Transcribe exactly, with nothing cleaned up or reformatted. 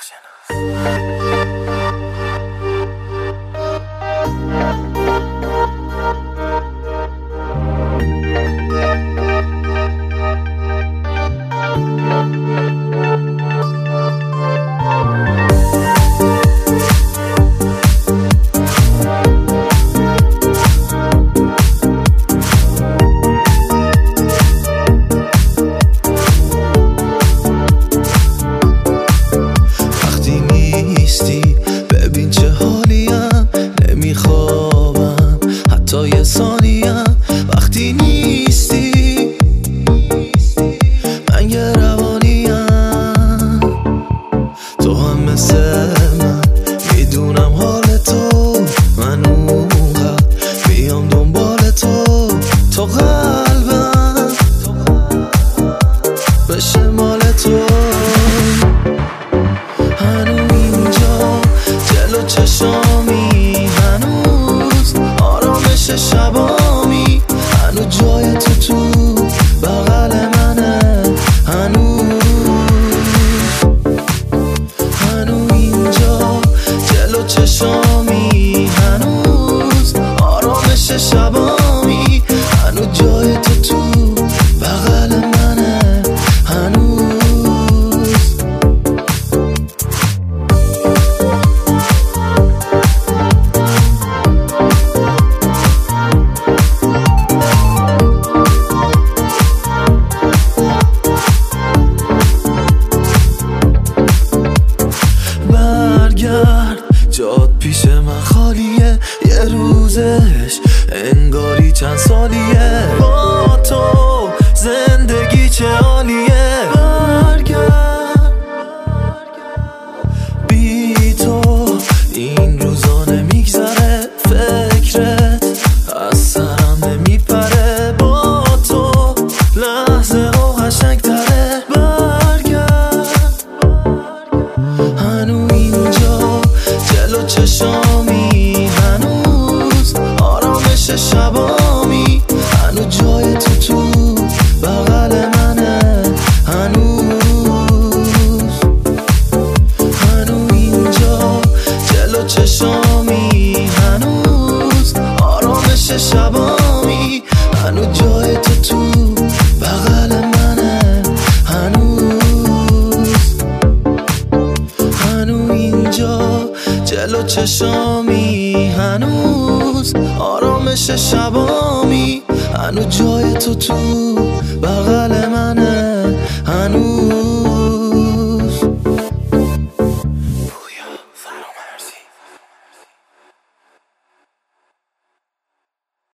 ببین چه حالیم، نمیخوابم حتی یه ثانیم. وقتی نیستی من یه روانیم، تو هم مثل من میدونم حال تو. من اونقدر بیام دنبال تو، تو قلبم بشه مال تو. چشامی هنوز آرامش شبامی، هنوز جای تو تو بغل منه. هنوز هنوز اینجا جلو چشامی، هنوز آرامش شبامی، هنوز جای تو تو بغل منه. هنوز جات پیش من خالیه، یه روزش انگاری چند سالیه. با تو زندگی چه عالیه. برگرد بی تو این روزا نمیگذره، فکرت از سرم نمیپره. با تو لحظه ها قشنگ تره. برگرد هنوز اینجا جلو چشامی، هنوز آرامش شبامی، هنوز جای تو تو بغل منه. هنوز هنوز اینجا جلو چشامی، هنوز آرامش شبامی، هنوز جای تو تو بغل منه. هنوز هنوز اینجا جلو چشامی، هنوز آرامش شبامی، هنوز جای تو تو بغل